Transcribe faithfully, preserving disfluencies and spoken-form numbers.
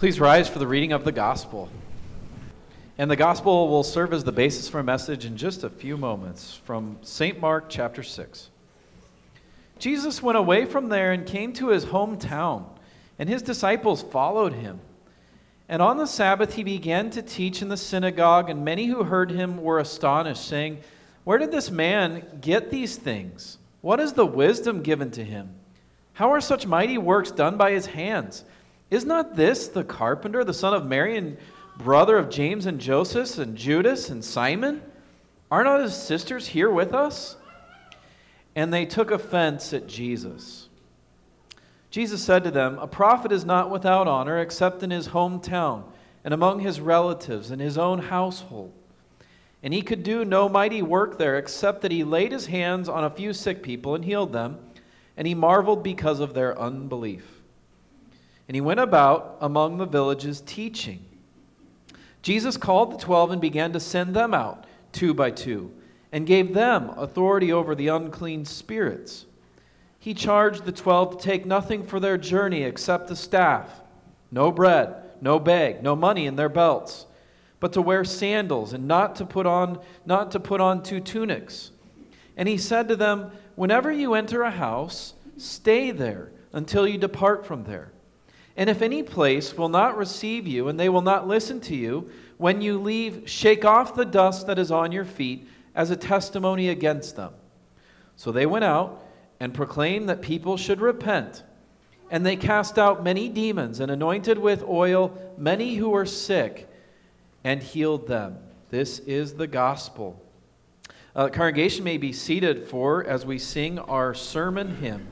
Please rise for the reading of the gospel. And the gospel will serve as the basis for a message in just a few moments from Saint Mark chapter six. Jesus went away from there and came to his hometown, and his disciples followed him. And on the Sabbath he began to teach in the synagogue, and many who heard him were astonished, saying, "Where did this man get these things? What is the wisdom given to him? How are such mighty works done by his hands? Is not this the carpenter, the son of Mary, and brother of James and Joseph and Judas and Simon? Are not his sisters here with us?" And they took offense at Jesus. Jesus said to them, "A prophet is not without honor except in his hometown and among his relatives and his own household." And he could do no mighty work there except that he laid his hands on a few sick people and healed them, and he marveled because of their unbelief. And he went about among the villages teaching. Jesus called the twelve and began to send them out, two by two, and gave them authority over the unclean spirits. He charged the twelve to take nothing for their journey except the staff, no bread, no bag, no money in their belts, but to wear sandals and not to put on not to put on two tunics. And he said to them, "Whenever you enter a house, stay there until you depart from there. And if any place will not receive you and they will not listen to you, when you leave, shake off the dust that is on your feet as a testimony against them." So they went out and proclaimed that people should repent. And they cast out many demons and anointed with oil many who were sick and healed them. This is the gospel. Uh, the congregation may be seated for as we sing our sermon hymn.